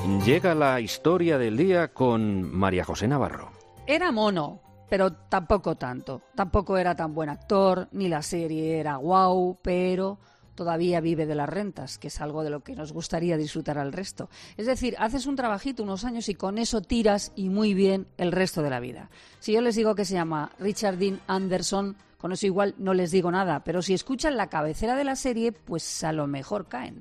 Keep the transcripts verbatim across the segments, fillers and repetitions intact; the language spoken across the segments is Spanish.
Llega la historia del día con María José Navarro. Era mono, pero tampoco tanto. Tampoco era tan buen actor, ni la serie era guau, pero todavía vive de las rentas, que es algo de lo que nos gustaría disfrutar al resto. Es decir, haces un trabajito unos años y con eso tiras y muy bien el resto de la vida. Si yo les digo que se llama Richard Dean Anderson, con eso igual no les digo nada, pero si escuchan la cabecera de la serie, pues a lo mejor caen.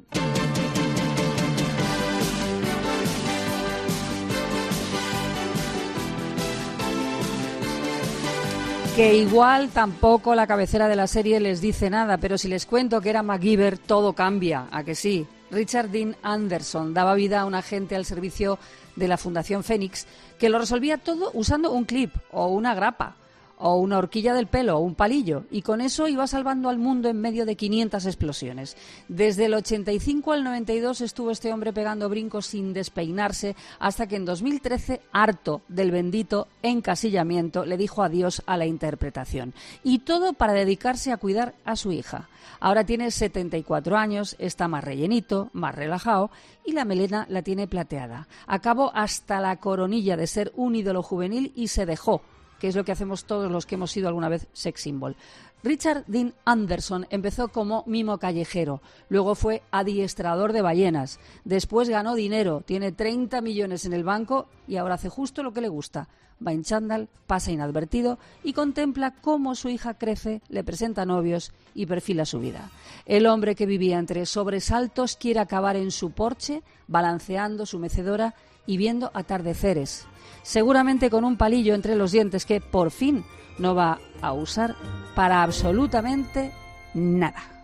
Que igual tampoco la cabecera de la serie les dice nada, pero si les cuento que era MacGyver, todo cambia, ¿a que sí? Richard Dean Anderson daba vida a un agente al servicio de la Fundación Fénix que lo resolvía todo usando un clip o una grapa o una horquilla del pelo o un palillo, y con eso iba salvando al mundo en medio de quinientas explosiones. Desde el ochenta y cinco al noventa y dos estuvo este hombre pegando brincos sin despeinarse, hasta que en dos mil trece, harto del bendito encasillamiento, le dijo adiós a la interpretación. Y todo para dedicarse a cuidar a su hija. Ahora tiene setenta y cuatro años, está más rellenito, más relajado, y la melena la tiene plateada. Acabó hasta la coronilla de ser un ídolo juvenil y se dejó, que es lo que hacemos todos los que hemos sido alguna vez sex symbol. Richard Dean Anderson empezó como mimo callejero, luego fue adiestrador de ballenas, después ganó dinero, tiene treinta millones en el banco y ahora hace justo lo que le gusta. Va en chándal, pasa inadvertido y contempla cómo su hija crece, le presenta novios y perfila su vida. El hombre que vivía entre sobresaltos quiere acabar en su porche, balanceando su mecedora y viendo atardeceres, seguramente con un palillo entre los dientes que por fin no va a usar para absolutamente nada.